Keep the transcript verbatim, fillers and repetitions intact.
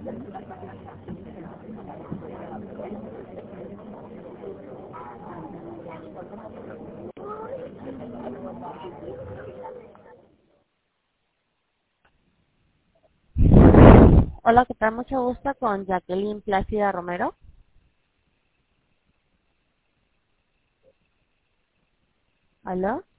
Hola, ¿qué tal? Mucho gusto con Jacqueline Plácida Romero. ¿Aló?